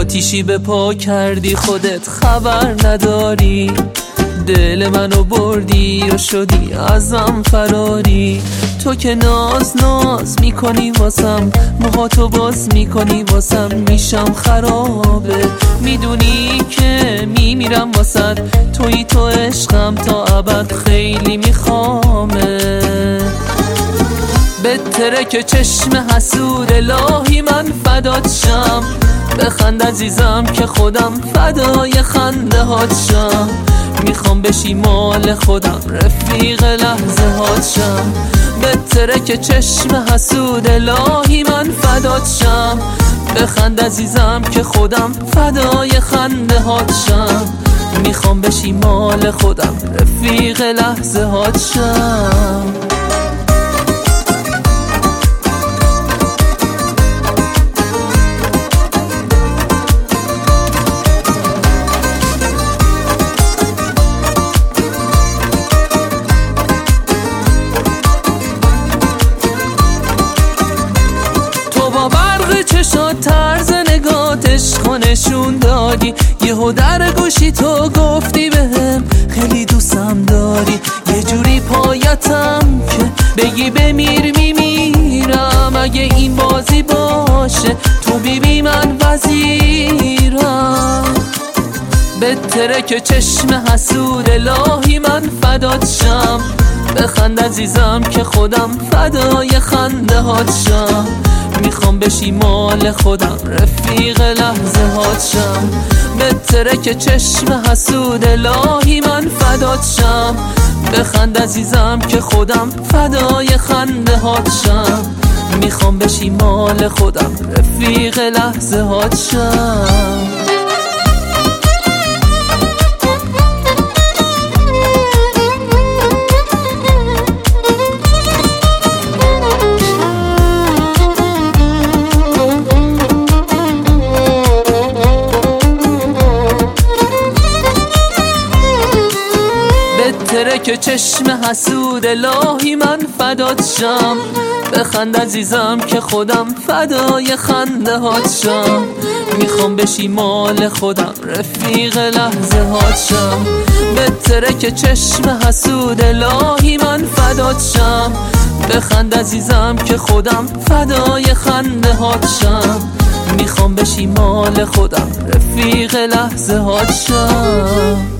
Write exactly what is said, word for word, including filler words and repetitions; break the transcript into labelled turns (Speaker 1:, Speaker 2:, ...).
Speaker 1: آتیشی به پا کردی خودت خبر نداری، دل منو بردی و شدی ازم فراری. تو که ناز ناز میکنی واسم، موهاتو باز میکنی واسم، میشم خرابه. میدونی که میمیرم واسد، توی تو عشقم تا ابد خیلی میخوامه. بهتره که چشم حسود الهی من فدات شم، بخند عزیزم که خودم فدای خنده هات شم. میخوام بشی مال خودم، رفیق لحظه هات شم. بهتره که چشم حسود الهی من فدات شم، بخند عزیزم که خودم فدای خنده هات شم. میخوام بشی مال خودم، رفیق لحظه هات شم. چشات طرز نگات عشقو نشون دادی، یهو در گوشی تو گفتی بهم خیلی دوستم داری. یه جوری پایتم که بگی بمیر میمیرم، اگه این بازی باشه تو بیبی من وزیرم. بهتره که چشم حسود الهی من فدات شم، بخند عزیزم که خودم فدای خنده هات شم. میخوام بشی مال خودم، رفیق لحظه هات شم. بهتره که چشم حسود الهی من فدات شم، بخند عزیزم که خودم فدای خنده هات شم. میخوام بشی مال خودم، رفیق لحظه هات شم. بهتره که چشم حسود الهی من فدات شم، بخند عزیزم که خودم فدای خنده هات شم. میخوام بشی مال خودم، رفیق لحظه هات شم. بهتره که چشم حسود الهی من فدات شم، بخند عزیزم که خودم فدای خنده هات شم. میخوام بشی مال خودم، رفیق لحظه هات شم.